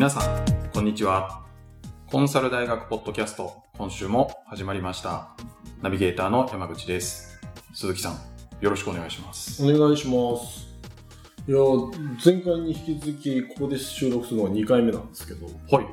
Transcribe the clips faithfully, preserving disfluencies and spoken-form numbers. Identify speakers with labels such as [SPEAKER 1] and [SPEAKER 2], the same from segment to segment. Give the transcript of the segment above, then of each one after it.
[SPEAKER 1] 皆さんこんにちは。コンサル大学ポッドキャスト、今週も始まりました。ナビゲーターの山口です。鈴木さん、よろしくお願いします。
[SPEAKER 2] お願いします。いや、前回に引き続きここで収録するのはにかいめなんですけど、
[SPEAKER 1] はい。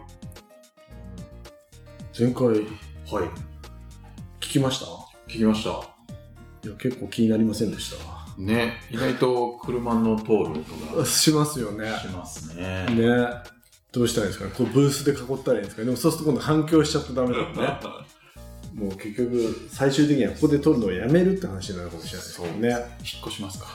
[SPEAKER 2] 前回、はい、聞きました？
[SPEAKER 1] 聞きました。
[SPEAKER 2] いや、結構気になりませんでした
[SPEAKER 1] ね。意外と車の通る音が
[SPEAKER 2] しますよね。
[SPEAKER 1] しますね。
[SPEAKER 2] ね。どうしたらいいですかね。こうブースで囲ったらいいんですかね。でもそうすると今度反響しちゃってダメだもんね。もう結局最終的にはここで撮るのをやめるって話になるかもしれないですけどね。引っ
[SPEAKER 1] 越しますか。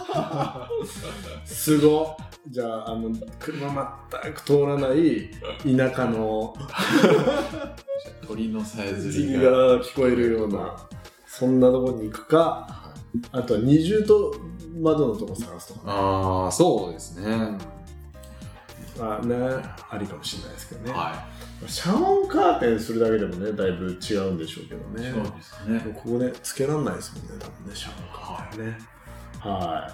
[SPEAKER 2] すごい。じゃあ、あの車全く通らない田舎の
[SPEAKER 1] 鳥のさえずり
[SPEAKER 2] が聞こえるようなそんなところに行くか、あとは二重と窓のとこ探すとか、ね、
[SPEAKER 1] ああ、そうですね。
[SPEAKER 2] あね、ありかもしれないですけどね。
[SPEAKER 1] はい。
[SPEAKER 2] 遮音カーテンするだけでもね、だいぶ違うんでしょうけどね。
[SPEAKER 1] そうですね。
[SPEAKER 2] ここね、つけらんないですもんね、多分ね、遮音カーテンね。はい。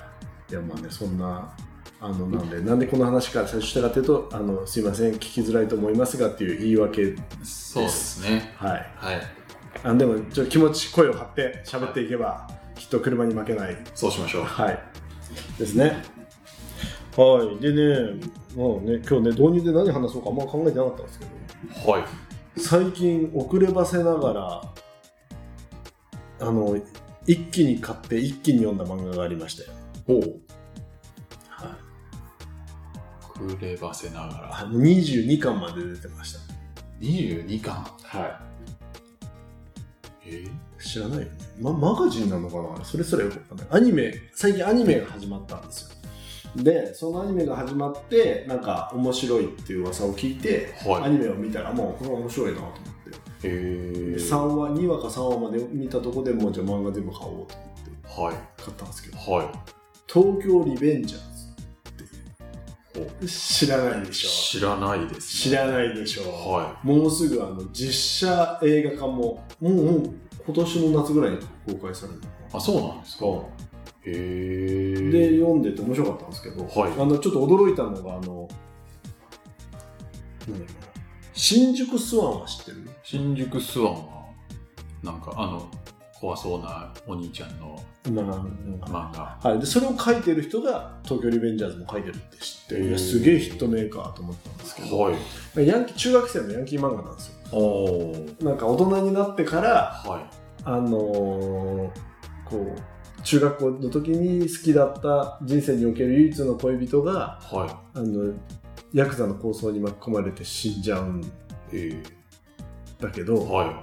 [SPEAKER 2] いや、まあね、そんな、あの、なんで、なんでこの話から最初したかというと、あの、すいません、聞きづらいと思いますがっていう言い訳です。
[SPEAKER 1] そうですね。
[SPEAKER 2] はい。
[SPEAKER 1] はい。
[SPEAKER 2] あでも、ちょっと気持ち、声を張って喋っていけば、はい、きっと車に負けない。
[SPEAKER 1] そうしましょう。
[SPEAKER 2] はい。ですね。はい。でね、もうね、今日ね、導入で何話そうかあんま考えてなかったんですけど、はい。最近、遅ればせながら、あの、一気に買って一気に読んだ漫画がありましたよ。
[SPEAKER 1] ほう。はい。遅ればせながら。
[SPEAKER 2] にじゅうにかんまで出てました。
[SPEAKER 1] にじゅうにかん？
[SPEAKER 2] はい。えー、知らないよね。ま、マガジンなのかな？それすらよくわかんない。アニメ、最近アニメが始まったんですよ。で、そのアニメが始まって、なんか面白いっていう噂を聞いて、はい、アニメを見たらもうこれ面白いなと思って。へさんわ、にわかさんわまで見たとこでもうじゃあ漫画全部買おうと思って、はい、買ったんですけど、はい、東京リベンジャーズっていう。知らないでしょ。
[SPEAKER 1] 知らないです、ね。
[SPEAKER 2] 知らないでしょ。はい、もうすぐあの実写映画化も、もう、もう今年の夏ぐらいに公開されるの。
[SPEAKER 1] あ、そうなんですか。へー。
[SPEAKER 2] で読んでて面白かったんですけど、はい、あのちょっと驚いたのがあの、うん、新宿スワンは知ってる？
[SPEAKER 1] 新宿スワンはなんかあの怖そうなお兄ちゃんの漫画、
[SPEAKER 2] はい、でそれを描いてる人が東京リベンジャーズも描いてるって知って、いやすげえヒットメーカーと思ったんですけど、はい、ヤンキー中学生のヤンキー漫画なんですよ。おなんか大人になってから、はい、あのー、こう中学校の時に好きだった人生における唯一の恋人が、はい、あのヤクザの抗争に巻き込まれて死んじゃうんだけど、はい、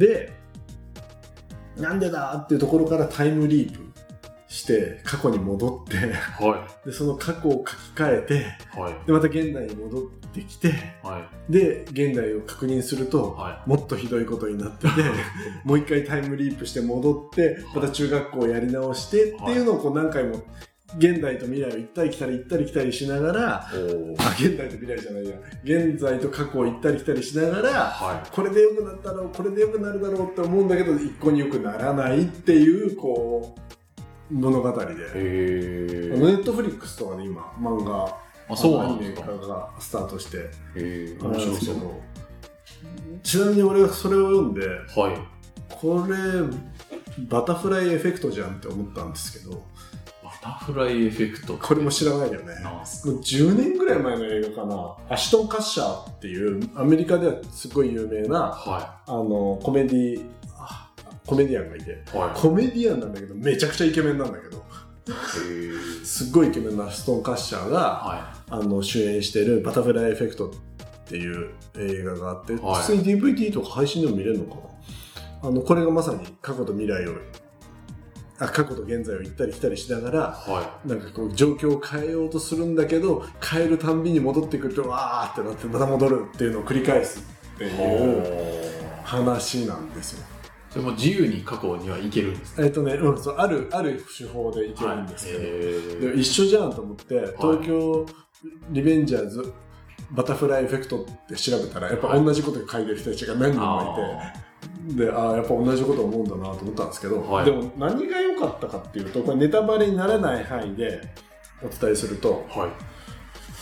[SPEAKER 2] でなんでだっていうところからタイムリープして過去に戻って、はい、でその過去を書き換えて、はい、でまた現代に戻ってきて、はい、で現代を確認すると、はい、もっとひどいことになっててもう一回タイムリープして戻ってまた中学校をやり直して、はい、っていうのをこう何回も現代と未来を行ったり来たり行ったり来たりしながら、あ現代と未来じゃないや現在と過去を行ったり来たりしながら、はい、これで良くなったろうこれで良くなるだろうって思うんだけど一向に良くならないっていうこう物語で、ネットフリックスとかで今漫画
[SPEAKER 1] あそうな
[SPEAKER 2] アニメ化がスタートして面白そう。ちなみに俺はそれを読んで、はい、これバタフライエフェクトじゃんって思ったんですけど、
[SPEAKER 1] バタフライエフェクト
[SPEAKER 2] これも知らないよね。もうじゅうねんぐらい前の映画かな。アシュトン・カッシャーっていうアメリカではすごい有名な、はい、あのコメディコメディアンがいて、はい、コメディアンなんだけどめちゃくちゃイケメンなんだけどすっごいイケメンなアシュトン・カッシャーが、はい、あの主演してるバタフライエフェクトっていう映画があって、はい、普通に ディーブイディー とか配信でも見れるのかな。あのこれがまさに過去と未来をあ過去と現在を行ったり来たりしながら、はい、なんかこう状況を変えようとするんだけど変えるたんびに戻ってくるとわーってなってまた戻るっていうのを繰り返すっていう話なんですよ。
[SPEAKER 1] それも自由に過去には行けるんですか？
[SPEAKER 2] えっとね、うん、そうあるある手法で行けるんですけど、はい、でも一緒じゃんと思って東京リベンジャーズバタフライエフェクトって調べたらやっぱ同じこと書いてる人たちが何人もいて、であやっぱ同じこと思うんだなと思ったんですけど、はい、でも何が良かったかっていうとこれネタバレにならない範囲でお伝えすると、はい、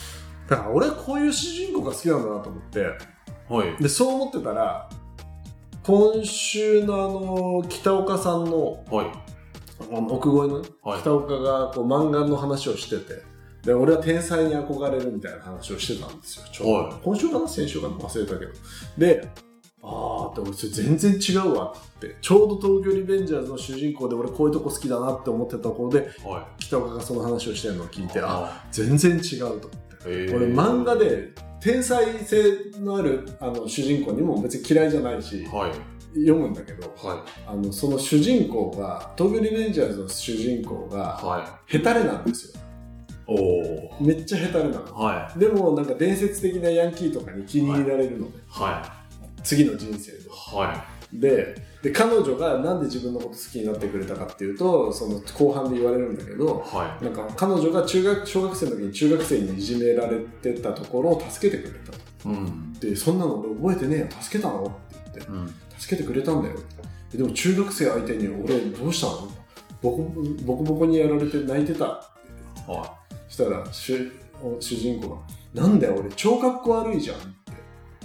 [SPEAKER 2] だから俺はこういう主人公が好きなんだなと思って、
[SPEAKER 1] はい、
[SPEAKER 2] でそう思ってたら今週のあの北岡さんの、はい、あの奥越えの、はい、北岡がこう漫画の話をしてて、で俺は天才に憧れるみたいな話をしてたんですよ。ちょうど、はい、今週かな先週かな忘れたけど、であーって俺それ全然違うわってちょうど東京リベンジャーズの主人公で俺こういうとこ好きだなって思ってたところで、はい、北岡がその話をしてるのを聞いて、あ全然違うと思って、俺漫画で天才性のあるあの主人公にも別に嫌いじゃないし、はい、読むんだけど、はい、あのその主人公が東京リベンジャーズの主人公が、はい、ヘタレなんですよ。おめっちゃヘタレなの、はい、でもなんか伝説的なヤンキーとかに気に入られるので、はいはい、次の人生で、はい、で, で彼女がなんで自分のこと好きになってくれたかっていうとその後半で言われるんだけど、はい、なんか彼女が中学小学生の時に中学生にいじめられてたところを助けてくれた、うん、でそんなの俺覚えてねえよ助けたのって言って、うん、助けてくれたんだよって。でも中学生相手に俺どうしたのボコボコボコにやられて泣いてたって言って、はい、そしたら主, 主人公がなんだよ俺超かっこ悪いじゃんって、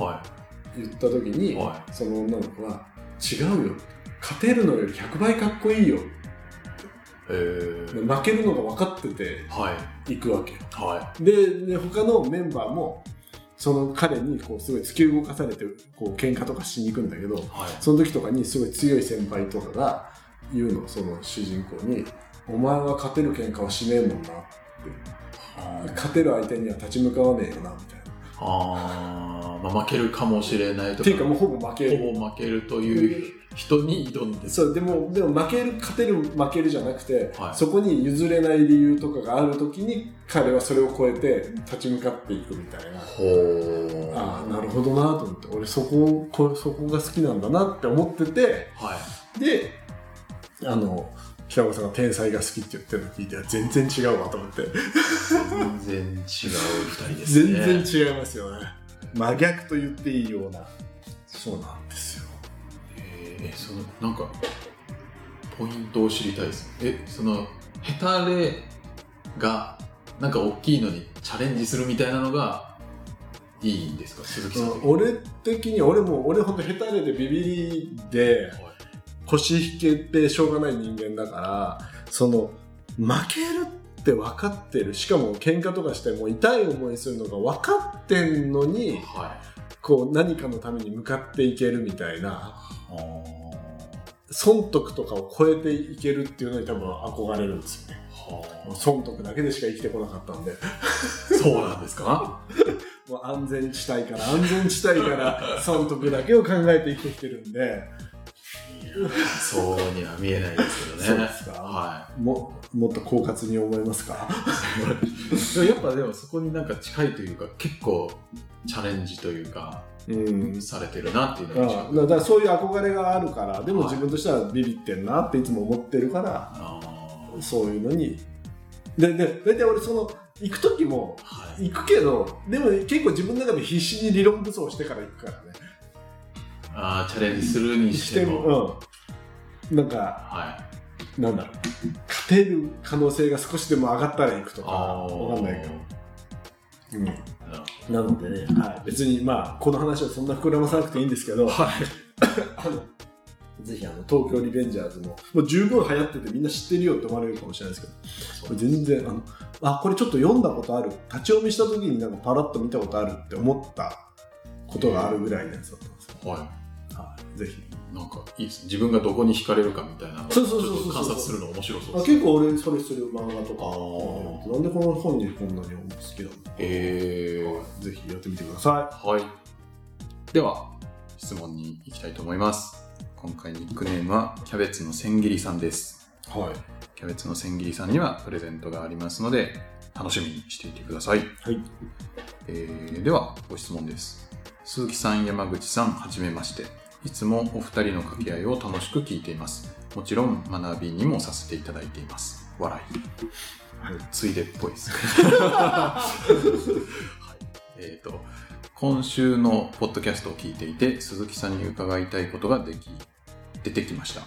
[SPEAKER 2] はい、言った時に、はい、その女の子は違うよ勝てるのよりひゃくばいかっこいいよって、えー、負けるのが分かってて、はい、行くわけよ、はい、で, で他のメンバーもその彼にこうすごい突き動かされてこう喧嘩とかしに行くんだけど、はい、その時とかにすごい強い先輩とかが言うのその主人公にお前は勝てる喧嘩はしねえもんなって、勝てる相手には立ち向かわねえよなみたいな。
[SPEAKER 1] あ、まあ、負けるかもしれないとか
[SPEAKER 2] っていうかもうほぼ負ける
[SPEAKER 1] ほぼ負けるという人に挑んで
[SPEAKER 2] そうでもでも負ける勝てる負けるじゃなくて、はい、そこに譲れない理由とかがある時に彼はそれを超えて立ち向かっていくみたいな。ほああなるほどなと思って俺そここそこが好きなんだなって思ってて、はい、であの北岡さんが天才が好きって言ってるのを聞いて全然違うわと思って
[SPEAKER 1] 全然違うふたりですね。
[SPEAKER 2] 全然違いますよね。真逆と言っていいような。そうなんですよ。
[SPEAKER 1] えー、そのなんかポイントを知りたいです。えそのヘタレがなんか大きいのにチャレンジするみたいなのがいいんですか鈴木さん。
[SPEAKER 2] 俺的に俺も俺ほんとヘタレでビビりで、はい腰引けてしょうがない人間だからその負けるって分かってるしかも喧嘩とかしても痛い思いするのが分かってんのに、はい、こう何かのために向かっていけるみたいな損得とかを超えていけるっていうのに多分憧れるんですよね。は損得だけでしか生きてこなかったんで
[SPEAKER 1] そうなんですか
[SPEAKER 2] もう安全地帯から安全地帯から損得だけを考えて生きてきてるんで
[SPEAKER 1] そうには見えないですけどね。そうですか、
[SPEAKER 2] はい、も, もっと狡猾に思いますか
[SPEAKER 1] やっぱでもそこになんか近いというか結構チャレンジというか、うん、されてるなっていうのが
[SPEAKER 2] あだからそういう憧れがあるからでも自分としてはビビってんなっていつも思ってるから、はい、そういうのにでで大体俺その行く時も行くけど、はい、でも結構自分の中で必死に理論武装してから行くからね。
[SPEAKER 1] あチャレンジするにしても、
[SPEAKER 2] うん、なんか、はい、なんだろう勝てる可能性が少しでも上がったら行くとかわかんないけど、うん、なのでね、はい、別にまあこの話はそんな膨らまさなくていいんですけど、はい、あのぜひあの東京リベンジャーズももう十分流行っててみんな知ってるよって思われるかもしれないですけど、これ全然あのあこれちょっと読んだことある立ち読みした時になんかパラッと見たことあるって思ったことがあるぐらいのやつだったんですよ。はいぜひ
[SPEAKER 1] なんかいいですね。自分がどこに惹かれるかみたいなのをちょっと観察するの面白そうです、
[SPEAKER 2] ね、結構俺それする漫画とかなんでこの本にこんなに好きなのか、えー、ぜひやってみてくださ
[SPEAKER 1] い。はい。では質問に行きたいと思います。今回ニックネームはキャベツの千切りさんです。はい。キャベツの千切りさんにはプレゼントがありますので楽しみにしていてください。はい。えー、ではご質問です。鈴木さん、山口さん、はじめまして。いつもお二人の掛け合いを楽しく聞いています。もちろん学びにもさせていただいています。笑い。はい、ついでっぽいです。はい、えーと、今週のポッドキャストを聞いていて、鈴木さんに伺いたいことができ、出てきました。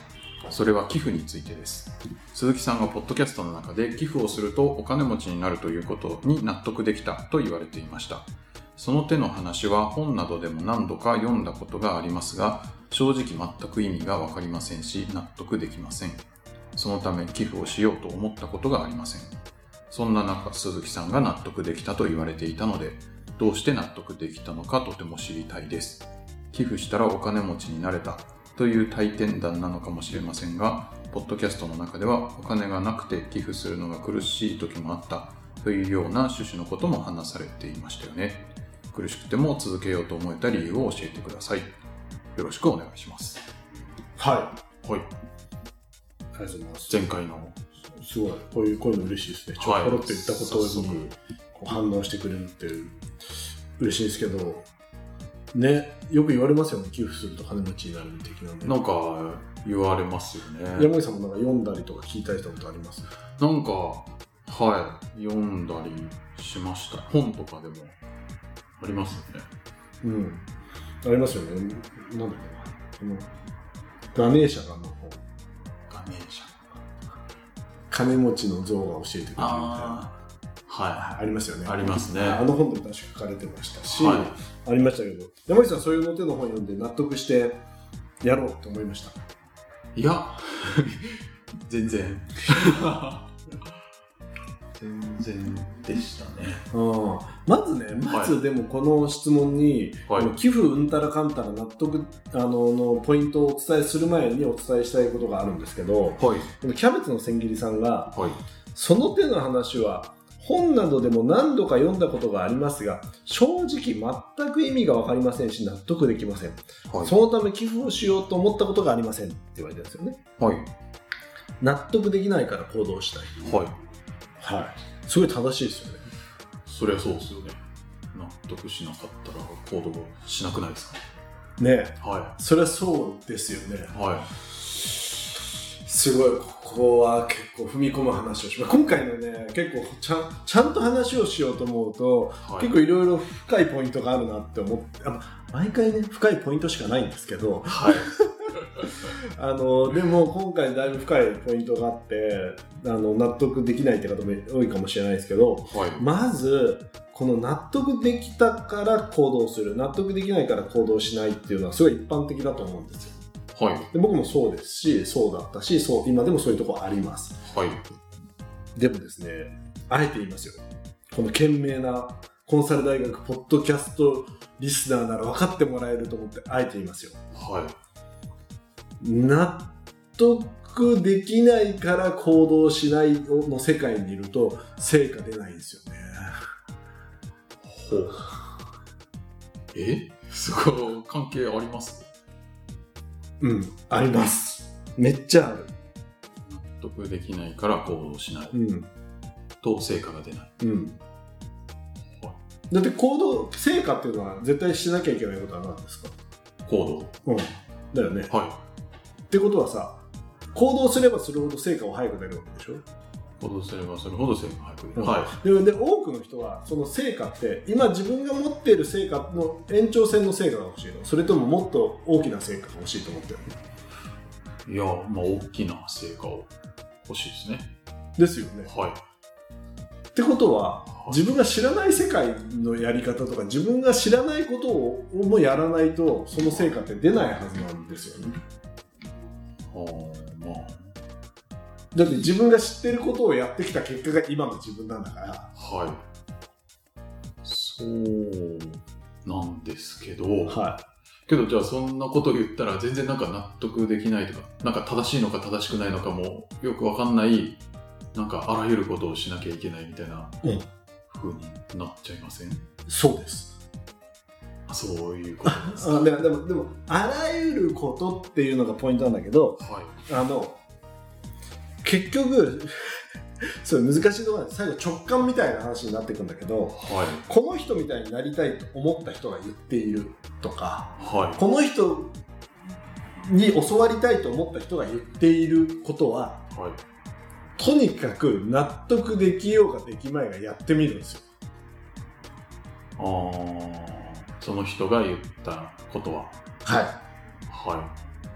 [SPEAKER 1] それは寄付についてです。鈴木さんがポッドキャストの中で寄付をするとお金持ちになるということに納得できたと言われていました。その手の話は本などでも何度か読んだことがありますが、正直全く意味がわかりませんし、納得できません。そのため寄付をしようと思ったことがありません。そんな中、鈴木さんが納得できたと言われていたので、どうして納得できたのかとても知りたいです。寄付したらお金持ちになれたという体験談なのかもしれませんが、ポッドキャストの中ではお金がなくて寄付するのが苦しい時もあったというような趣旨のことも話されていましたよね。苦しくても続けようと思えた理由を教えてください。よろしくお願いします。
[SPEAKER 2] はい。
[SPEAKER 1] はい。
[SPEAKER 2] ありがとうございます。
[SPEAKER 1] 前回の。
[SPEAKER 2] すごい。こういう、こういうの嬉しいですね。ちょっとポロって言ったことにこう反応してくれるって嬉しいですけど、ね、よく言われますよね。寄付すると金持ちになる的なね。
[SPEAKER 1] なんか言われますよね。
[SPEAKER 2] 山口さんもなんか読んだりとか聞いたりしたことあります？
[SPEAKER 1] なんか、はい。読んだりしました。本とかでもありますよね。
[SPEAKER 2] うん。ありますよね。なんだっけな。このガネーシャがの本。
[SPEAKER 1] ガネーシャ。
[SPEAKER 2] 金持ちの像が教えてくれるみたいな。
[SPEAKER 1] あはい。
[SPEAKER 2] ありますよね。
[SPEAKER 1] ありますね。
[SPEAKER 2] あの本でも確か書かれてましたし、
[SPEAKER 1] はい、
[SPEAKER 2] ありましたけど、山口さんそういうの手の本読んで納得してやろうと思いました？
[SPEAKER 1] いや、全然。全然でしたね。
[SPEAKER 2] あまずね、まずでもこの質問に、はい、寄付うんたらかんたら納得あののポイントをお伝えする前にお伝えしたいことがあるんですけど、はい、でもキャベツの千切りさんが、はい、その手の話は本などでも何度か読んだことがありますが、正直全く意味が分かりませんし納得できません、はい、そのため寄付をしようと思ったことがありませんって言われてるんですよね。はい、納得できないから行動したい。はいはい、すごい正しいですよね。
[SPEAKER 1] そりゃそうですよね。納得しなかったら行動しなくないですか
[SPEAKER 2] ね。
[SPEAKER 1] はい。
[SPEAKER 2] そりゃそうですよね。
[SPEAKER 1] はい。
[SPEAKER 2] すごい、ここは結構踏み込む話をします。今回のね、結構ちゃん、ちゃんと話をしようと思うと、はい、結構いろいろ深いポイントがあるなって思って、あ毎回ね、深いポイントしかないんですけど、はい。あのでも今回だいぶ深いポイントがあってあの納得できないって方も多いかもしれないですけど、はい、まずこの納得できたから行動する、納得できないから行動しないっていうのはすごい一般的だと思うんですよ。はい、で僕もそうですし、そうだったし、そう今でもそういうところあります。はい、でもですね、あえて言いますよ。この賢明なコンサル大学ポッドキャストリスナーなら分かってもらえると思ってあえて言いますよ。はい。納得できないから行動しないの世界にいると成果出ないんですよね。
[SPEAKER 1] ほう。え？そこ関係あります？
[SPEAKER 2] うん、あります。めっちゃある。
[SPEAKER 1] 納得できないから行動しない。うん。と成果が出ない。うん。
[SPEAKER 2] だって行動、成果っていうのは絶対しなきゃいけないことは何ですか？
[SPEAKER 1] 行動。うん。
[SPEAKER 2] だよね。
[SPEAKER 1] はい。
[SPEAKER 2] ってことはさ、行動すればするほど成果は早く出るわけでしょ？
[SPEAKER 1] 行動すればするほど成果が早く出る。
[SPEAKER 2] うん、はい。で、で、多くの人はその成果って今自分が持っている成果の延長線の成果が欲しいの？それとももっと大きな成果が欲しいと思ってる
[SPEAKER 1] の？いや、まあ大きな成果を欲しいですね。
[SPEAKER 2] ですよね。はい。ってことは、はい、自分が知らない世界のやり方とか自分が知らないことをもやらないとその成果って出ないはずなんですよね。あまあ、だって自分が知ってることをやってきた結果が今の自分なんだから。
[SPEAKER 1] はい。そうなんですけど、はい。けどじゃあそんなこと言ったら全然なんか納得できないとか、なんか正しいのか正しくないのかもよくわかんない、なんかあらゆることをしなきゃいけないみたいな風になっちゃいません？うん、
[SPEAKER 2] そうです。
[SPEAKER 1] そういうことですか。
[SPEAKER 2] あでもでもでもあらゆることっていうのがポイントなんだけど、はい、あの結局それ難しいところで最後直感みたいな話になっていくんだけど、はい、この人みたいになりたいと思った人が言っているとか、はい、この人に教わりたいと思った人が言っていることは、はい、とにかく納得できようができまいがやってみるんですよ。
[SPEAKER 1] あーその人が言ったことは、
[SPEAKER 2] はい、
[SPEAKER 1] は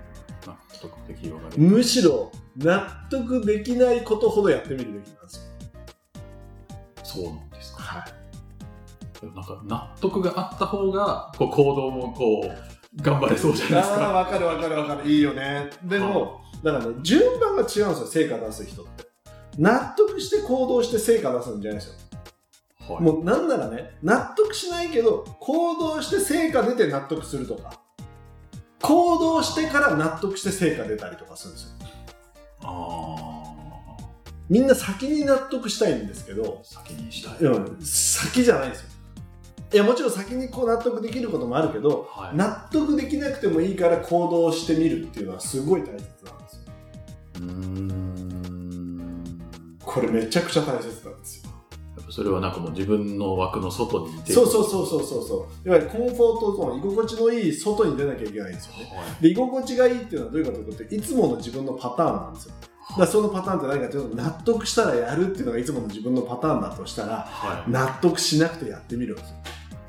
[SPEAKER 1] 納得できるような。
[SPEAKER 2] むしろ納得できないことほどやってみるべきなんですよ。
[SPEAKER 1] そうなんですか。
[SPEAKER 2] はい。
[SPEAKER 1] なんか納得があった方がこう行動もこう頑張れそうじゃないですか。
[SPEAKER 2] ああ、わかるわかるわかる。いいよね。でも、だからね、順番が違うんですよ、成果出す人って。納得して行動して成果出すんじゃないですよ。はい、もうなんならね、納得しないけど、行動して成果出て納得するとか、行動してから納得して成果出たりとかするんですよ。ああ。みんな先に納得したいんですけど、
[SPEAKER 1] 先にしたい。
[SPEAKER 2] うん、先じゃないですよ。いやもちろん先にこう納得できることもあるけど、はい、納得できなくてもいいから行動してみるっていうのはすごい大切なんですよ。うーん、これめちゃくちゃ大切なんですよ。
[SPEAKER 1] やっぱそれはなんかもう自分の枠の外に出る。
[SPEAKER 2] そうそうそうそうそうそう。いわゆるコンフォートゾーン、居心地のいい外に出なきゃいけないんですよね。はい、で居心地がいいっていうのはどういうかというと、いつもの自分のパターンなんですよ。だからそのパターンって何かというと、納得したらやるっていうのがいつもの自分のパターンだとしたら、はい、納得しなくてやってみるんですよ。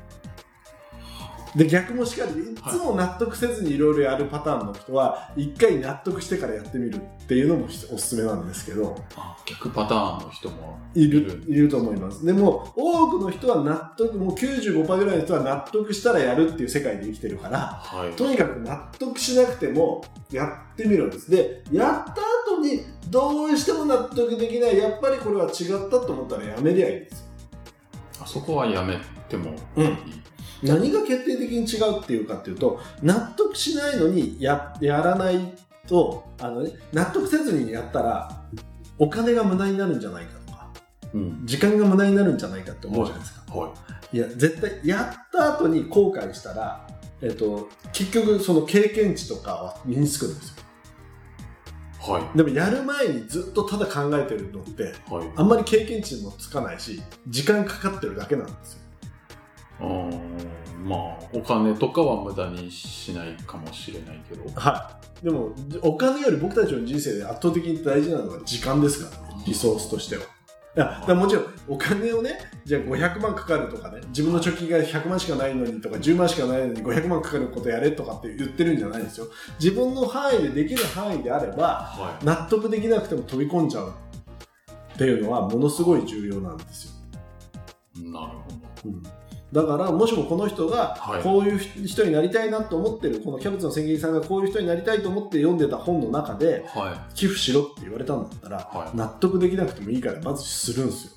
[SPEAKER 2] で逆もしかりで、いつも納得せずにいろいろやるパターンの人は一回納得してからやってみるっていうのもおすすめなんですけど、
[SPEAKER 1] あ、逆パターンの人も
[SPEAKER 2] いるいると思います。でも多くの人は納得、もう きゅうじゅうごパーセント ぐらいの人は納得したらやるっていう世界で生きてるから、はい、とにかく納得しなくてもやってみるんです。でやった後にどうしても納得できない、やっぱりこれは違ったと思ったらやめりゃいいんですよ。
[SPEAKER 1] あそこはやめてもいい、うん、
[SPEAKER 2] 何が決定的に違うっていうかっていうと、納得しないのに や, やらないとあの、ね、納得せずにやったらお金が無駄になるんじゃないかとか、うん、時間が無駄になるんじゃないかって思うじゃないですか。はいはい、いや絶対やった後に後悔したら、えっと、結局その経験値とかは身につくんですよ。はい、でもやる前にずっとただ考えてるのって、はい、あんまり経験値もつかないし時間かかってるだけなんですよ。
[SPEAKER 1] あまあお金とかは無駄にしないかもしれないけど、
[SPEAKER 2] はい、でもお金より僕たちの人生で圧倒的に大事なのは時間ですからね、リソースとしては。いやだからもちろんお金をね、じゃあごひゃくまんかかるとかね、自分の貯金がひゃくまんしかないのにとかじゅうまんしかないのにごひゃくまんかかることやれとかって言ってるんじゃないんですよ。自分の範囲でできる範囲であれば、はい、納得できなくても飛び込んじゃうっていうのはものすごい重要なんですよ。
[SPEAKER 1] なるほど、うん、
[SPEAKER 2] だからもしもこの人がこういう人になりたいなと思ってる、このキャベツの千切りさんがこういう人になりたいと思って読んでた本の中で、はい、寄付しろって言われたんだったら、はい、納得できなくてもいいからまずするんですよ。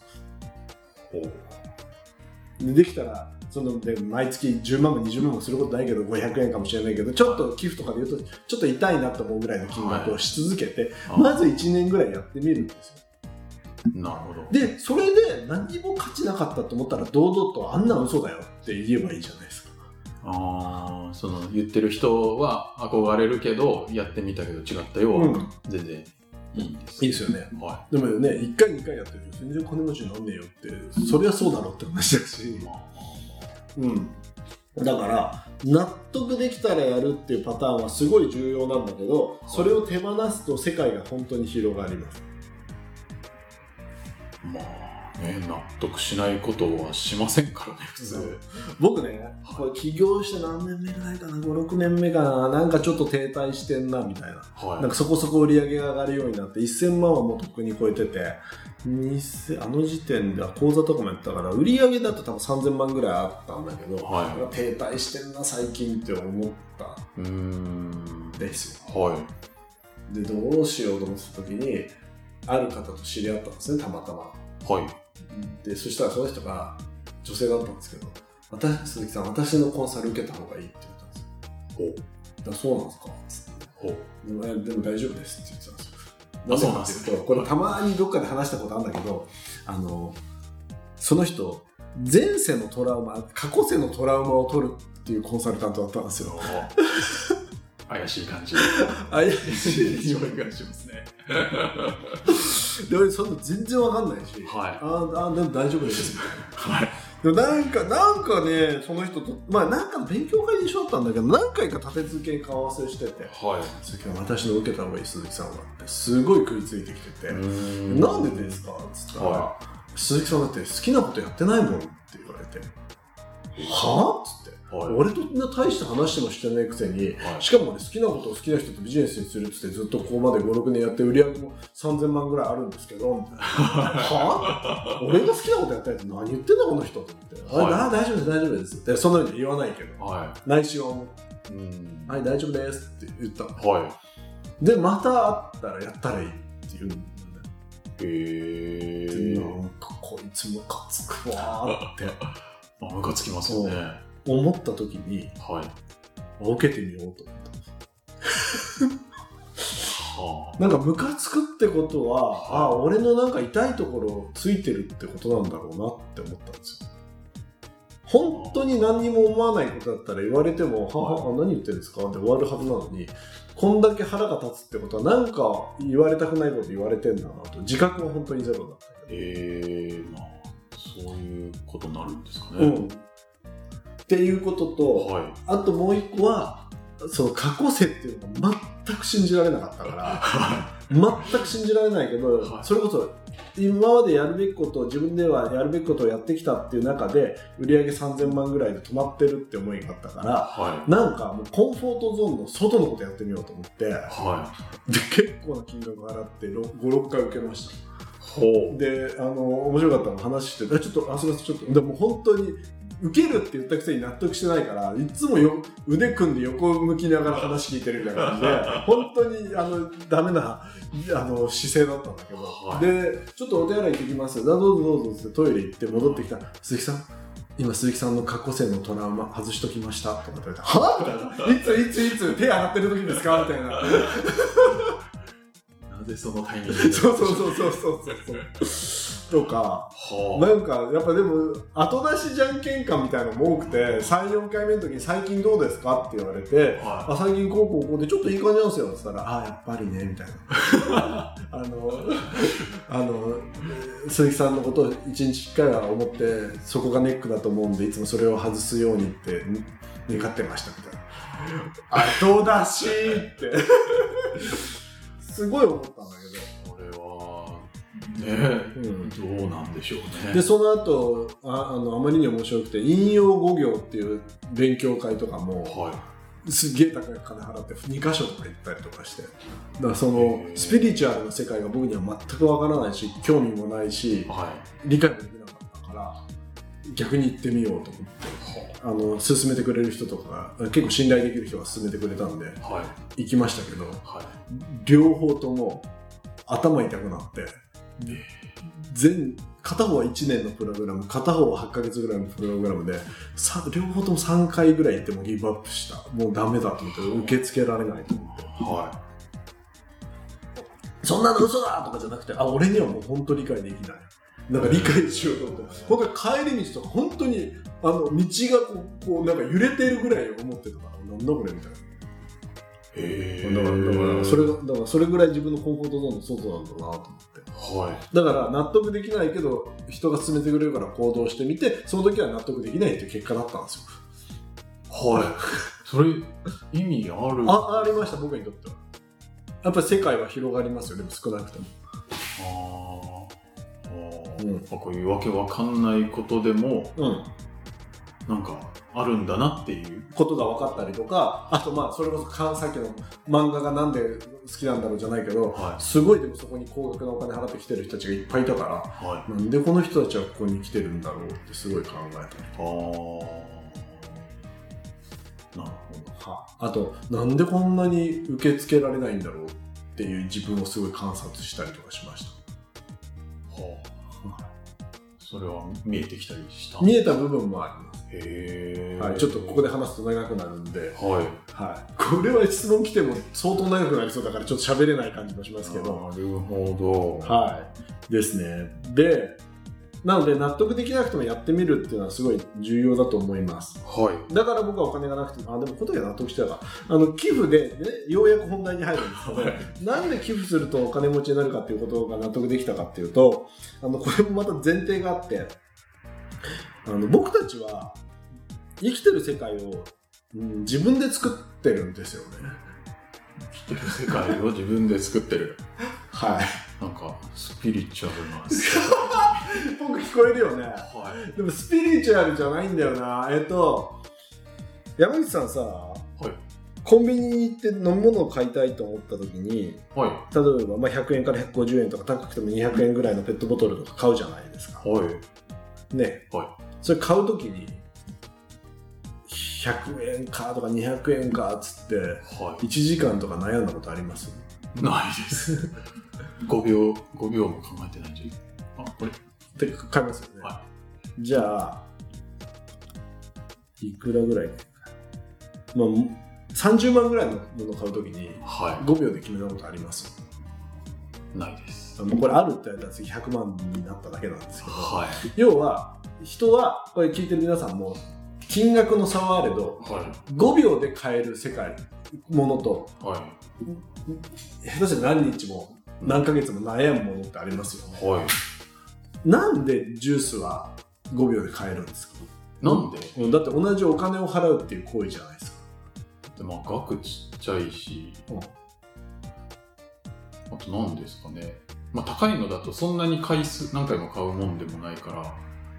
[SPEAKER 2] で, できたらそので毎月じゅうまんもにじゅうまんもすることないけどごひゃくえんかもしれないけど、ちょっと寄付とかで言うとちょっと痛いなと思うぐらいの金額をし続けて、はい、まずいちねんぐらいやってみるんですよ。
[SPEAKER 1] なるほど。
[SPEAKER 2] でそれで何も価値なかったと思ったら堂々とあんな嘘だよって言えばいいじゃないですか。
[SPEAKER 1] ああ、その言ってる人は憧れるけどやってみたけど違ったよ、うん、全然いいです。
[SPEAKER 2] いいですよね。はい、でもね、いっかいにかいやってると全然金持ちになんねえよって、そりゃそうだろうって話だし、うん。だから納得できたらやるっていうパターンはすごい重要なんだけど、それを手放すと世界が本当に広がります。
[SPEAKER 1] まあね、納得しないことはしませんからね、普通。
[SPEAKER 2] 僕ね、これ起業して何年目ぐらいかな、ご、ろくねんめかな、なんかちょっと停滞してんなみたいな、はい、なんかそこそこ売り上げが上がるようになってせんまんはもうとっくに超えてて、あの時点では口座とかもやったから売り上げだと多分さんぜんまんぐらいあったんだけど、はい、停滞してんな最近って思ったうーんですよ。はい、でどうしようと思ってた時にある方と知り合ったんですね、たまたま。はい。で、そしたらその人が女性だったんですけど、私、鈴木さん、私のコンサル受けた方がいいって言ったんですよ。ほう。だそうなんですかつって。ほう。でも、でも大丈夫ですって言ってたんですよ。なぜかっていうと、これたまにどっかで話したことあるんだけど、あの、その人、前世のトラウマ、過去世のトラウマを取るっていうコンサルタントだったんですよ。
[SPEAKER 1] 怪しい感じ。
[SPEAKER 2] 怪しい
[SPEAKER 1] 感じしますね。
[SPEAKER 2] で俺そんな全然わかんないし、はい、ああでも大丈夫ですみたいな。はい。でもなんかなんかねその人とまあなんかの勉強会で一緒だったんだけど何回か立て続けに顔合わせしてて、はい。鈴木さん私の受けた方がいい鈴木さんはってすごい食いついてきてて、んなんでですかっつったら、はい、鈴木さんだって好きなことやってないもんって言われて、はぁっつって。 はい、俺と大して話してもしてないくせに、はい、しかも俺好きなことを好きな人とビジネスにするってってずっとここまでご、ろくねんやって売り上げもさんぜんまんぐらいあるんですけどみたいなはぁ俺が好きなことやったやつ何言ってんだこの人と思って、はい、あ大丈夫です大丈夫ですってそんなふうに言わないけど、はい、内心は思ってうんはい大丈夫ですって言ったの、はい、でまた会ったらやったらいいって言うんだよね。
[SPEAKER 1] へー
[SPEAKER 2] なんかこいつムカつくわーって
[SPEAKER 1] ムカつきますよね
[SPEAKER 2] 思った時に、はい、受けてみようと思ったはあ、なんかムカつくってことは、はい、あ俺のなんか痛いところついてるってことなんだろうなって思ったんですよ。本当に何にも思わないことだったら言われても、はは、何言ってるんですかって終わるはずなのに、こんだけ腹が立つってことはなんか言われたくないこと言われてんだなと自覚は本当にゼロだったけど。
[SPEAKER 1] えー、まあそういうことになるんですかね。うん。
[SPEAKER 2] っていうことと、はい、あともう一個はその過去世っていうのが全く信じられなかったから全く信じられないけど、はい、それこそ今までやるべきことを自分ではやるべきことをやってきたっていう中で売り上げさんぜんまんぐらいで止まってるって思いがあったから、はい、なんかもうコンフォートゾーンの外のことやってみようと思って、はい、で結構な金額払ってご、ろっかい受けました。ほうであの面白かったの話してちょっとあすいませんちょっとでも本当に受けるって言ったくせに納得してないからいつもよ腕組んで横向きながら話聞いてるみたいな感じで本当にあのダメなあの姿勢だったんだけど、はい、でちょっとお手洗い行ってきますどうぞどうぞってトイレ行って戻ってきた鈴木さん今鈴木さんの過去世のトラウマ外しときましたとか言われてはぁみたいないついついつ手洗ってる時ですかみたいなな
[SPEAKER 1] ぜそのタイミングで
[SPEAKER 2] そうそうそうそうそうそうとか、はあ、なんかやっぱでも後出しじゃんけんかみたいなのも多くて さん,よん 回目の時に最近どうですかって言われて、はい、あ最近こうこうこうでちょっといい感じなんですよって言ったらあやっぱりねみたいなあのあの鈴木さんのことをいちにちいっかいは思ってそこがネックだと思うんでいつもそれを外すようにって願ってましたみたいな後出しってすごい思ったんだけど
[SPEAKER 1] これはね、うん、どうなんでしょうね。
[SPEAKER 2] でその後 あ, あのあまりに面白くて引用語行っていう勉強会とかも、はい、すげえ高い金払ってにかしょとか行ったりとかしてだからそのスピリチュアルな世界が僕には全くわからないし興味もないし、はい、理解もできなかったから逆に行ってみようと思って、あの勧めてくれる人とかが結構信頼できる人が勧めてくれたんで、はい、行きましたけど、はい、両方とも頭痛くなって全片方はいちねんのプログラム片方ははちかげつぐらいのプログラムでさ両方ともさんかいぐらい行ってもギブアップしたもうダメだと思って受け付けられないと思って、はい、そんなの嘘だとかじゃなくてあ俺にはもう本当理解できないなんか理解しようと思って、本当に帰り道とか本当にあの道がこう、こうなんか揺れてるぐらい思ってたから、なんだこれみたいな。へー。だからだからそれがだからそれぐらい自分のコンフォートゾーンの外なんだなと思って。はい。だから納得できないけど人が勧めてくれるから行動してみて、その時は納得できないっていう結果だったんですよ。はい。
[SPEAKER 1] それ意味ある？
[SPEAKER 2] あ、ありました僕にとっては。やっぱり世界は広がりますよでも少なくとも。ああ。
[SPEAKER 1] うん、こういうわけわかんないことでも、うん、なんかあるんだなっていう
[SPEAKER 2] ことが分かったりとかあとまあそれこそさっきの漫画がなんで好きなんだろうじゃないけど、はい、すごいでもそこに高額なお金払ってきてる人たちがいっぱいいたから、はい、なんでこの人たちはここに来てるんだろうってすごい考えたりあなるほどはあとなんでこんなに受け付けられないんだろうっていう自分をすごい観察したりとかしました
[SPEAKER 1] はあそれは見えてきたりした
[SPEAKER 2] 見えた部分もあります。へー、はい、ちょっとここで話すと長くなるんで、はいはい、これは質問来ても相当長くなりそうだからちょっと喋れない感じもしますけど
[SPEAKER 1] なるほど
[SPEAKER 2] はいですねでなので納得できなくてもやってみるっていうのはすごい重要だと思います、はい、だから僕はお金がなくてもあでもことが納得してたからあの寄付で、ね、ようやく本題に入るんですけど、はい、なんで寄付するとお金持ちになるかっていうことが納得できたかっていうとあのこれもまた前提があってあの僕たちは生きてる世界を、うん、自分で作ってるんですよね
[SPEAKER 1] 生きてる世界を自分で作ってる
[SPEAKER 2] はい
[SPEAKER 1] なんかスピリチュアルな
[SPEAKER 2] 僕聞こえるよね、はい、でもスピリチュアルじゃないんだよなえっと山口さんさ、はい、コンビニに行って飲み物を買いたいと思った時に、はい、例えばまあひゃくえんからひゃくごじゅうえんとか高くてもにひゃくえんぐらいのペットボトルとか買うじゃないですか。はい、ね、はい、それ買う時にひゃくえんかとかにひゃくえんかっつって、はい、いちじかんとか悩んだことあります？
[SPEAKER 1] ないですごびょうごびょうも考えてないんじゃん。あ、これ
[SPEAKER 2] って買いますよね、はい、じゃあいくらぐらいか、まあ、さんじゅうまんぐらいのものを買うときにごびょうで決めたことあります？
[SPEAKER 1] ないです。
[SPEAKER 2] もうこれあるって言われたら次ひゃくまんになっただけなんですけど、はい、要は人はこれ聞いてる皆さんも金額の差はあれど、はい、ごびょうで買える世界ものと、はい、下手したら何日も何ヶ月も悩むものってありますよね、はい、なんでジュースはごびょうで買えるんですか？
[SPEAKER 1] なんで？
[SPEAKER 2] だって同じお金を払うっていう行為じゃないですか。
[SPEAKER 1] で、まあ額ちっちゃいし、うん、あと何ですかね、まあ高いのだとそんなに回数何回も買うもんでもないから、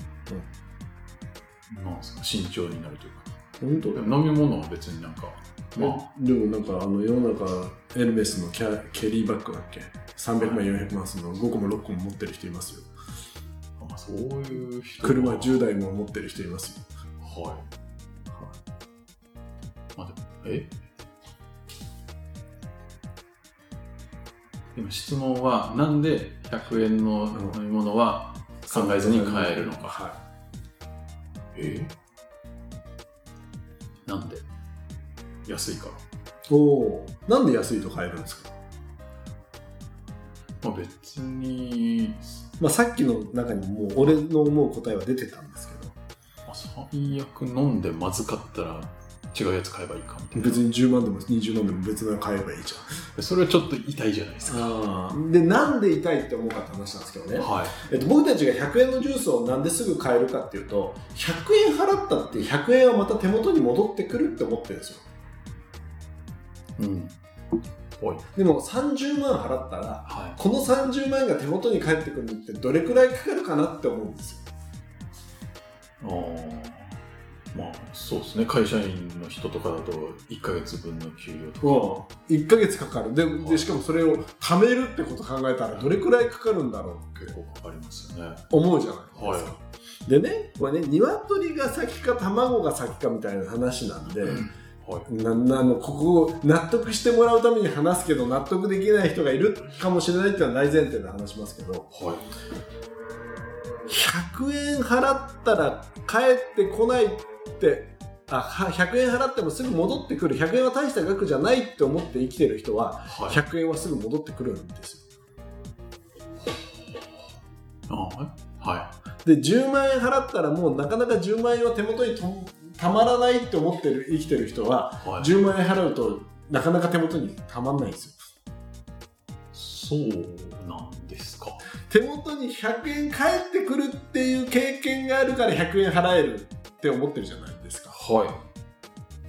[SPEAKER 1] うん、なんですか、慎重になるというか。
[SPEAKER 2] 本当？
[SPEAKER 1] でも飲み物は別になんか、
[SPEAKER 2] まあ、でもなんかあの世の中エルメスのキャケリーバッグだっけ、さんびゃくまんよんひゃくまんするのごこもろっこも持ってる人いますよ。
[SPEAKER 1] あ、そういう人。
[SPEAKER 2] 車じゅうだいも持ってる人いますよ。
[SPEAKER 1] はい。はい。まあでも、え？今質問はなんでひゃくえんの飲み物は考えずに買えるのか。はい。え？なんで？安いから。
[SPEAKER 2] おお。なんで安いと買えるんですか？
[SPEAKER 1] まあ別に。
[SPEAKER 2] まあさっきの中にももう俺の思う答えは出てたんですけど。
[SPEAKER 1] まあ、最悪飲んでまずかったら違うやつ買えばいいかみたいな。
[SPEAKER 2] 別にじゅうまんでもにじゅうまんでも別の買えばいいじゃん。
[SPEAKER 1] それはちょっと痛いじゃないですか。
[SPEAKER 2] あで、なんで痛いって思うかって話なんですけどね。はい。えっと、僕たちがひゃくえんのジュースをなんですぐ買えるかっていうと、ひゃくえん払ったってひゃくえんはまた手元に戻ってくるって思ってるんですよ。うん。でもさんじゅうまん払ったら、はい、このさんじゅうまんが手元に返ってくるってどれくらいかかるかなって思うんですよ。
[SPEAKER 1] ああ、まあそうですね。会社員の人とかだといっかげつぶんの給料とか、
[SPEAKER 2] うん、いっかげつかかる。で、でしかもそれを貯めるってこと考えたらどれくらいかかるんだろうって
[SPEAKER 1] 結構かかりますよね。
[SPEAKER 2] 思うじゃないですか。はい、でね、これね、鶏が先か卵が先かみたいな話なんで、うんはい、ななのここを納得してもらうために話すけど納得できない人がいるかもしれないっていうのは大前提で話しますけど、はい、ひゃくえん払ったら返ってこないってあひゃくえん払ってもすぐ戻ってくる、ひゃくえんは大した額じゃないって思って生きてる人は、はい、ひゃくえんはすぐ戻ってくるんですよ。あ、はい、でじゅうまんえん払ったらもうなかなかじゅうまんえんは手元にとたまらないって思ってる生きてる人は、はい、じゅうまんえん払うとなかなか手元にたまんないんですよ。
[SPEAKER 1] そうなんですか。
[SPEAKER 2] 手元にひゃくえん返ってくるっていう経験があるからひゃくえん払えるって思ってるじゃないですか。はい。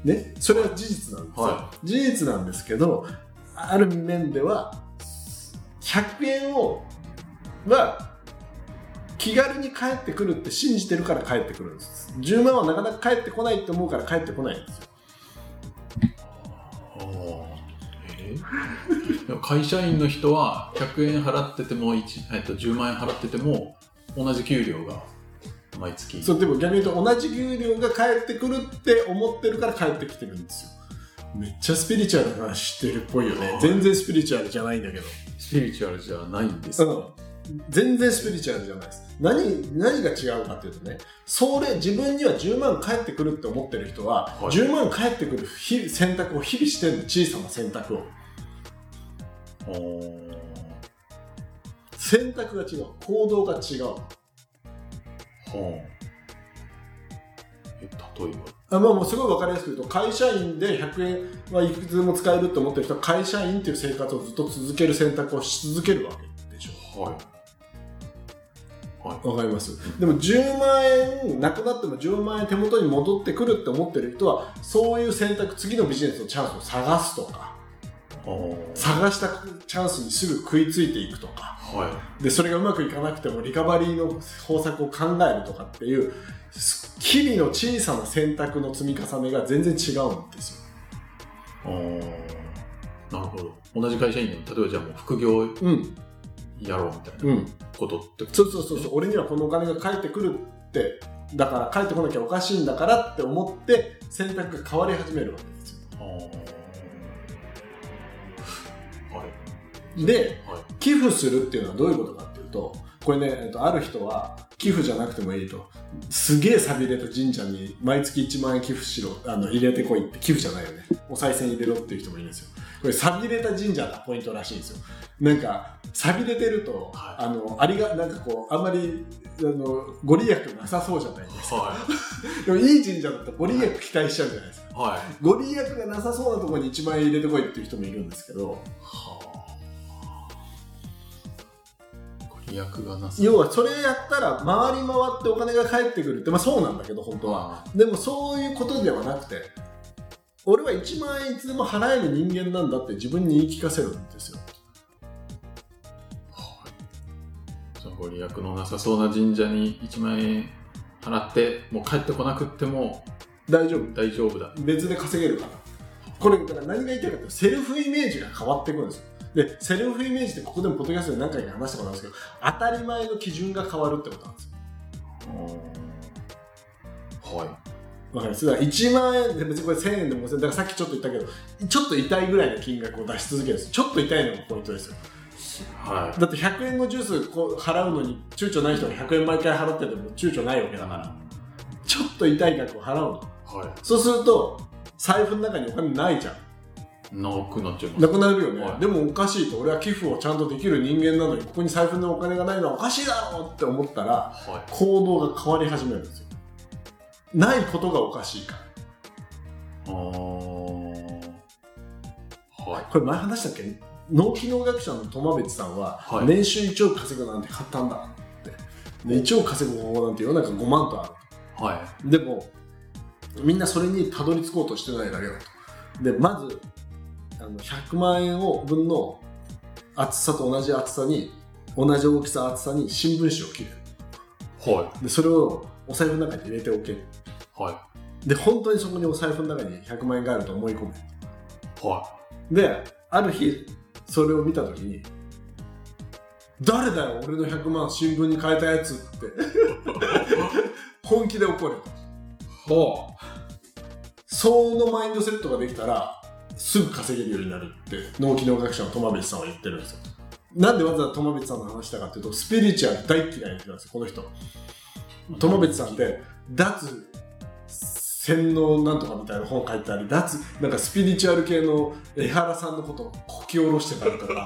[SPEAKER 2] ね、それは事実なんですよ。はい、事実なんですけど、ある面ではひゃくえんをは気軽に返ってくるって信じてるから返ってくるんです。じゅうまんはなかなか返ってこないって思うから返ってこないんですよ。
[SPEAKER 1] あえー、会社員の人はひゃくえん払ってても、えっと、じゅうまんえん払ってても同じ給料が毎月。
[SPEAKER 2] そう、でも逆に言うと同じ給料が返ってくるって思ってるから返ってきてるんですよ。めっちゃスピリチュアルな話してるっぽいよね。全然スピリチュアルじゃないんだけど。
[SPEAKER 1] スピリチュアルじゃないんですか？うん、
[SPEAKER 2] 全然スピリチュアルじゃないです。何、何が違うかっていうとね、それ自分にはじゅうまん返ってくるって思ってる人は、はい、じゅうまん返ってくる日選択を日々してるの。小さな選択を。選択が違う。行動が違う。はあ、
[SPEAKER 1] え、例え
[SPEAKER 2] ばあ、まあ、もうすごい分かりやすく言うと、会社員でひゃくえんはいくつでも使えるって思ってる人は会社員っていう生活をずっと続ける選択をし続けるわけでしょ。はい。わかります。でもじゅうまんえんなくなってもじゅうまんえん手元に戻ってくるって思ってる人はそういう選択、次のビジネスのチャンスを探すとか、探したチャンスにすぐ食いついていくとか、ははい、でそれがうまくいかなくてもリカバリーの方策を考えるとかっていう日々の小さな選択の積み重ねが全然違うんですよ。
[SPEAKER 1] あなるほど。同じ会社員で例えばじゃあもう副業やろうみたいなことって、うんうん、
[SPEAKER 2] そうそうそうそう、俺にはこのお金が返ってくるってだから返ってこなきゃおかしいんだからって思って選択が変わり始めるわけですよ。あはい、で、はい、寄付するっていうのはどういうことかっていうと、これね、えっと、ある人は寄付じゃなくてもいいと、すげえ寂れた神社に毎月いちまんえん寄付しろ、あの入れてこいって、寄付じゃないよね、お賽銭入れろっていう人もいるんですよ。これ寂れた神社がポイントらしいんですよ。なんか寂れてると、はい、あのありがなんかこうあんまりあのご利益なさそうじゃないですか、はい、でもいい神社だったらご利益期待しちゃうじゃないですか、はい、ご利益がなさそうなところにいちまんえん入れてこいっていう人もいるんですけど、は
[SPEAKER 1] あ、ご利益がなさそう。
[SPEAKER 2] 要はそれやったら回り回ってお金が返ってくるって、まあそうなんだけど本当は、でもそういうことではなくて、俺はいちまんえんいつでも払える人間なんだって自分に言い聞かせるんですよ。
[SPEAKER 1] はい、そのご利益のなさそうな神社にいちまんえん払ってもう帰ってこなくっても
[SPEAKER 2] 大丈夫
[SPEAKER 1] 大丈夫だ、
[SPEAKER 2] 別で稼げるから。これだから何が言いたいかというと、セルフイメージが変わってくるんですよ。でセルフイメージってここでもポッドキャストで何回か話したことあるんですけど、当たり前の基準が変わるってことなんですよ。はい、わかります。だからいちまんえんで別にこれせんえんでもごせんえんだから、さっきちょっと言ったけどちょっと痛いぐらいの金額を出し続けるんです。ちょっと痛いのがポイントですよ。はい、だってひゃくえんのジュースこう払うのに躊躇ない人がひゃくえん毎回払ってても躊躇ないわけだから、ちょっと痛い額を払うの、はい、そうすると財布の中にお金ないじゃん。
[SPEAKER 1] なくなっちゃいます。
[SPEAKER 2] なくなるよね、はい、でもおかしいと、俺は寄付をちゃんとできる人間なのにここに財布のお金がないのはおかしいだろうって思ったら、はい、行動が変わり始めるんですよ。ないことがおかしいから。あ、はい、これ前話したっけ、脳機能学者の苫別さんは、はい、年収いちおく稼ぐなんて簡単だってでいちおく稼ぐ方法なんて世の中ごまんとある、はい、でもみんなそれにたどり着こうとしてないだけだと。でまずあのひゃくまんえんを分の厚さと同じ厚さに同じ大きさ厚さに新聞紙を切る、はい、でそれをお財布の中に入れておける、はい、で本当にそこにお財布の中にひゃくまんえんがあると思い込む、はい、である日それを見たときに、誰だよ俺のひゃくまん新聞に変えたやつって本気で怒る、はあ、そのマインドセットができたらすぐ稼げるようになるって脳機能学者の苫別さんは言ってるんですよ。なんでわざわざ苫別さんの話したかっていうと、スピリチュアル大嫌いな人なんですよこの人。苫別さんって脱洗脳なんとかみたいな本書いてあり、脱なんかスピリチュアル系の江原さんのことをこき下ろしてたりとか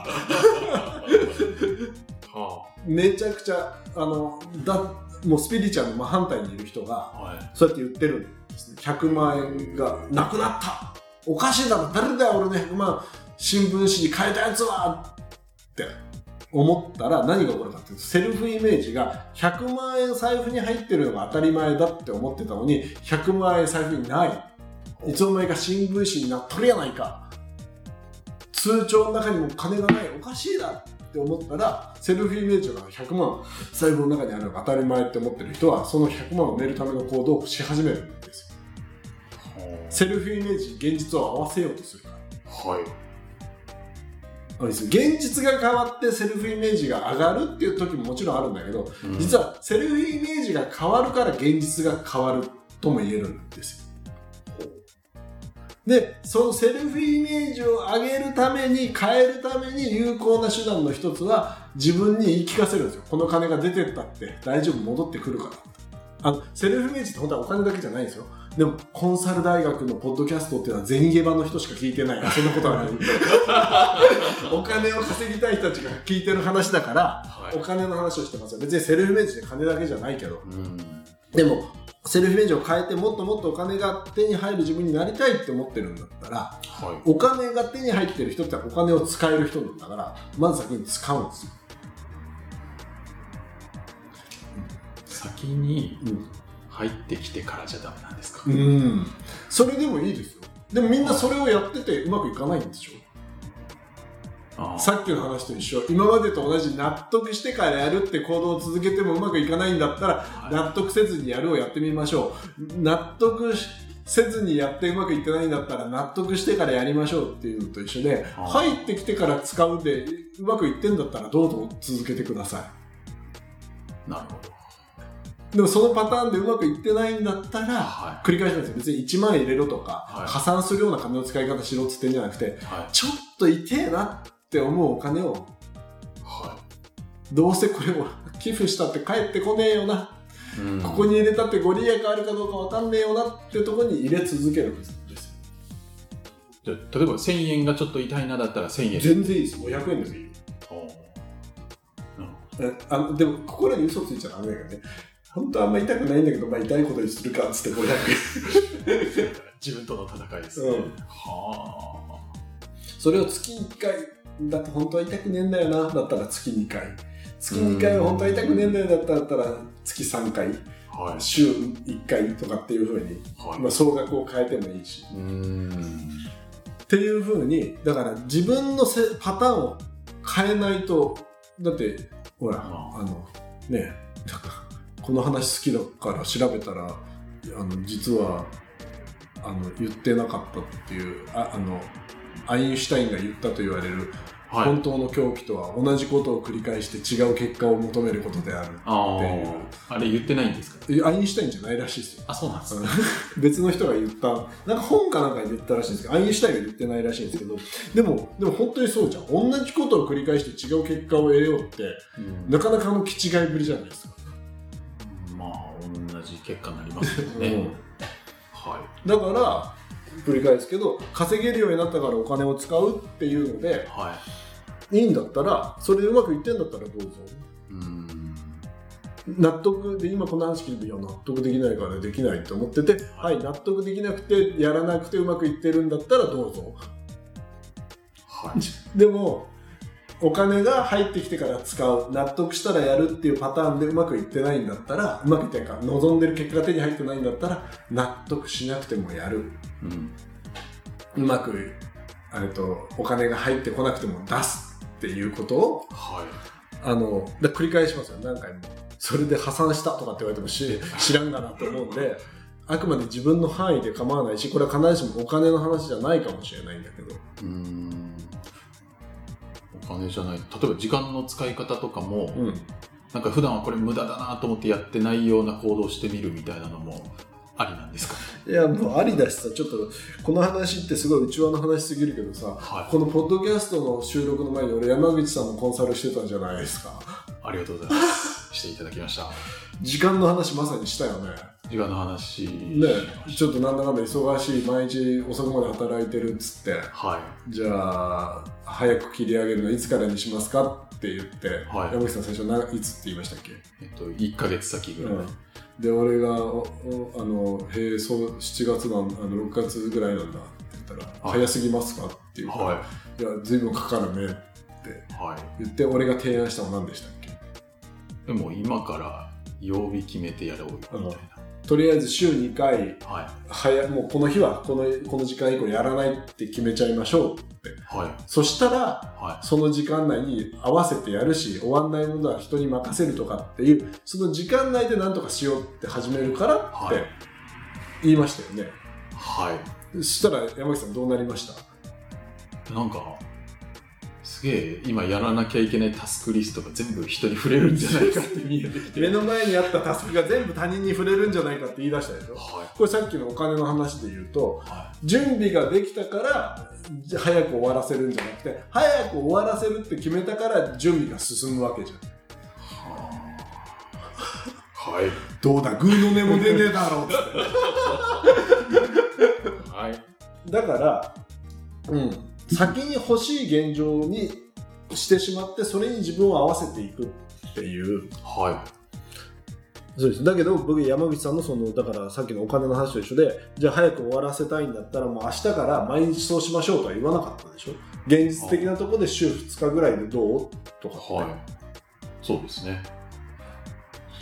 [SPEAKER 2] はあ、めちゃくちゃあのだもうスピリチュアルの真反対にいる人が、はい、そうやって言ってるんですね。ひゃくまんえんがなくなった、おかしいだろ、誰だよ俺のひゃくまん新聞紙に変えたやつはって思ったら何が起こるかっていうと、セルフイメージがひゃくまんえん財布に入ってるのが当たり前だって思ってたのに、ひゃくまんえん財布にない、いつの間にか新聞紙になっとるやないか、通帳の中にも金がない、おかしいだって思ったら、セルフイメージがひゃくまん財布の中にあるのが当たり前って思ってる人は、そのひゃくまんを埋めるための行動をし始めるんですよ。セルフイメージ現実を合わせようとするから。はい。現実が変わってセルフイメージが上がるっていう時ももちろんあるんだけど、うん、実はセルフイメージが変わるから現実が変わるとも言えるんですよ。で、そのセルフイメージを上げるために、変えるために有効な手段の一つは自分に言い聞かせるんですよ。この金が出てったって大丈夫、戻ってくるから。あのセルフイメージって本当はお金だけじゃないんですよ。でもコンサル大学のポッドキャストっていうのは銭ゲバの人しか聞いてない。そんなことはないお金を稼ぎたい人たちが聞いてる話だから、はい、お金の話をしてますよ。別にセルフイメージで金だけじゃないけど、うん、でもセルフイメージを変えてもっともっとお金が手に入る自分になりたいって思ってるんだったら、はい、お金が手に入ってる人ってお金を使える人なんだから、まず先に使うんですよ。
[SPEAKER 1] 先に入ってきてからじゃダメなんですか？
[SPEAKER 2] うん、それでもいいですよ。でもみんなそれをやっててうまくいかないんでしょ。あさっきの話と一緒。今までと同じ納得してからやるって行動を続けてもうまくいかないんだったら、はい、納得せずにやるをやってみましょう。納得せずにやってうまくいってないんだったら納得してからやりましょうっていうのと一緒で、入ってきてから使うでうまくいってんだったらどうぞ続けてください。
[SPEAKER 1] なるほど。
[SPEAKER 2] でもそのパターンでうまくいってないんだったら、はい、繰り返しなんですよ。別にいちまん入れろとか、はい、加算するような金の使い方しろって言ってんじゃなくて、はい、ちょっと痛えなって思うお金を、はい、どうせこれを寄付したって返ってこねえよな、うん、ここに入れたってご利益あるかどうかわかんねえよなっていうところに入れ続けるんです。
[SPEAKER 1] じゃあ例えばせんえんがちょっと痛いなだったらせんえん。
[SPEAKER 2] 全然いいです。ごひゃくえんでもいい。あのでも心に嘘ついちゃダメだよね。本当はあんま痛くないんだけど、まあ、痛いことにするかっつってごひゃくえん
[SPEAKER 1] 自分との戦いですね、うん、はあ。
[SPEAKER 2] それを月いっかいだって本当は痛くねえんだよなだったら月にかい、月にかいは本当は痛くねえんだよだったら月さんかい、はい、週いっかいとかっていう風に、はい、まあ、総額を変えてもいいし、うーんっていう風にだから自分のせパターンを変えないと。だってほら、あのね、なんかこの話好きだから調べたら、あの実はあの言ってなかったっていう、ああのアインシュタインが言ったと言われる、はい、本当の狂気とは同じことを繰り返して違う結果を求めることであるっていう。あ,
[SPEAKER 1] あれ言ってないんですか？
[SPEAKER 2] アインシュタインじゃないらしいですよ。
[SPEAKER 1] あ、そうなんですか。
[SPEAKER 2] 別の人が言った、なんか本かなんかに言ったらしいんですけど、アインシュタインが言ってないらしいんですけど、でもでも本当にそうじゃん。同じことを繰り返して違う結果を得ようって、うん、なかなかの気違いぶりじゃないですか。
[SPEAKER 1] まあ同じ結果になりますよね。うん、
[SPEAKER 2] はい。だから繰り返すけど、稼げるようになったからお金を使うっていうので、はい、いいんだったら、それでうまくいってんだったらどうぞ。うーん、納得で、今この話聞いて、いや納得できないからできないと思ってて、はい、納得できなくてやらなくてうまくいってるんだったらどうぞ。はい、でもお金が入ってきてから使う、納得したらやるっていうパターンでうまくいってないんだったら、うまくいってないか望んでる結果が手に入ってないんだったら、納得しなくてもやる、うん、うまくあれとお金が入ってこなくても出すっていうことを、はい、あのだ繰り返しますよ、何回も。それで破産したとかって言われても知らんがなと思うんで、あくまで自分の範囲で構わないし、これは必ずしもお金の話じゃないかもしれないんだけど、うーん、
[SPEAKER 1] お金じゃない、例えば時間の使い方とかも、うん、なんか普段はこれ無駄だなと思ってやってないような行動をしてみるみたいなのもありなんですか？
[SPEAKER 2] いや、もうありだしさ、ちょっとこの話ってすごい内輪の話すぎるけどさ、はい、このポッドキャストの収録の前に俺山口さんのコンサルしてたんじゃないですか。
[SPEAKER 1] ありがとうございますしていただきました。
[SPEAKER 2] 時間の話まさにしたよね。
[SPEAKER 1] 時間の話
[SPEAKER 2] ね、ちょっとなんだかんだ忙しい、毎日遅くまで働いてるっつって、はい、じゃあ早く切り上げるのいつからにしますかって言って、はい、山口さん最初ないつって言いましたっけ？
[SPEAKER 1] えっといっかげつ先ぐらい、うん、
[SPEAKER 2] で俺があのへえそうしちがつなんあのろくがつぐらいなんだって言ったら、はい、早すぎますかって言ったら、はい、いや随分かかるねって言って、はい、俺が提案したのは何でしたっけ？
[SPEAKER 1] でも今から曜日決めてやろうよみたいな。
[SPEAKER 2] とりあえず週にかい、はい、早もうこの日はこの、この時間以降やらないって決めちゃいましょうって、はい、そしたら、はい、その時間内に合わせてやるし、終わんないものは人に任せるとかっていう、その時間内で何とかしようって始めるからって言いましたよね。はい。そしたら山口さんどうなりました？
[SPEAKER 1] なんかすげえ今やらなきゃいけないタスクリストが全部人に触れるんじゃないかって見えてきて
[SPEAKER 2] 目の前にあったタスクが全部他人に触れるんじゃないかって言い出したでしょ、はい、これさっきのお金の話で言うと、はい、準備ができたから早く終わらせるんじゃなくて、早く終わらせるって決めたから準備が進むわけじゃん。はあ、はい、どうだグーの音も出ねえだろうってはい、だからうん先に欲しい現状にしてしまって、それに自分を合わせていくっていう。はい。そうです。だけど僕山口さんのそのだからさっきのお金の話と一緒で、じゃあ早く終わらせたいんだったらもう明日から毎日そうしましょうとは言わなかったでしょ。現実的なところで週ふつかぐらいでどうとかって。はい。
[SPEAKER 1] そうですね。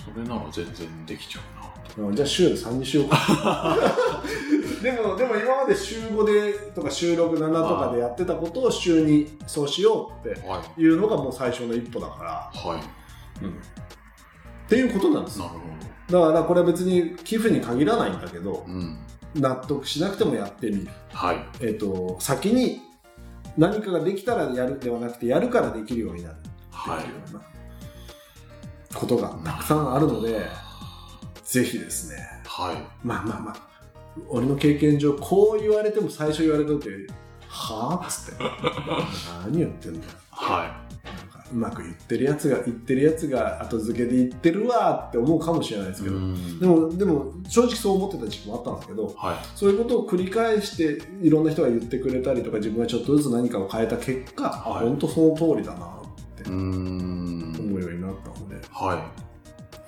[SPEAKER 1] それなら全然できちゃうな。
[SPEAKER 2] じゃあ週さんにしようか。でも、でも今まで週ごでとか週ろく、ななとかでやってたことを週にそうしようっていうのがもう最初の一歩だから。はい。うん。っていうことなんですよ。なるほど。だからこれは別に寄付に限らないんだけど、うん、納得しなくてもやってみる。はい。えっと、先に何かができたらやるではなくて、やるからできるようになるっていうようなことがたくさんあるので、ぜひですね。はい。まあまあまあ。俺の経験上こう言われても最初言われた時はぁっつって何言ってんだよ、はい、なんかうまく言ってるやつが言ってるやつが後付けで言ってるわって思うかもしれないですけど、でもでも正直そう思ってた時期もあったんですけど、はい、そういうことを繰り返していろんな人が言ってくれたりとか自分がちょっとずつ何かを変えた結果、はい、本当その通りだなって思うようになったので、はい、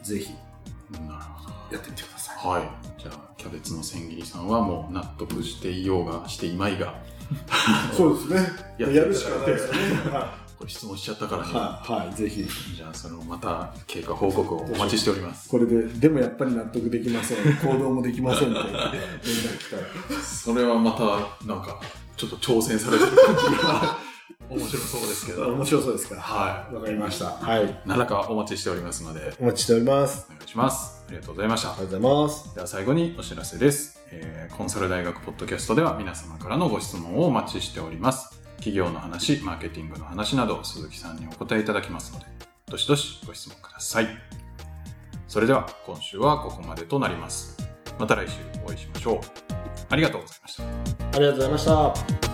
[SPEAKER 2] ぜひなるほどやってみてください。はい。
[SPEAKER 1] じゃあキャベツの千切りさんはもう納得していようがしていまいが
[SPEAKER 2] そうですね。や, やるしかないですよね。
[SPEAKER 1] これ質問しちゃったからね。
[SPEAKER 2] はい、はい、ぜひ。
[SPEAKER 1] じゃあそれをまた経過報告をお待ちしております。
[SPEAKER 2] これででもやっぱり納得できません。行動もできませんって連絡来
[SPEAKER 1] たら。それはまたなんかちょっと挑戦されてる感じが面白そうですけど。
[SPEAKER 2] 面白そうですか。はい。わかりました。はい。
[SPEAKER 1] 何らかお待ちしておりますので。
[SPEAKER 2] お待ちしております。
[SPEAKER 1] お願いします。ありがとうございました。
[SPEAKER 2] ありがとうございます。
[SPEAKER 1] では最後にお知らせです。えー、コンサル大学ポッドキャストでは皆様からのご質問をお待ちしております。企業の話、マーケティングの話など鈴木さんにお答えいただきますので、どしどしご質問ください。それでは今週はここまでとなります。また来週お会いしましょう。ありがとうございました。
[SPEAKER 2] ありがとうございました。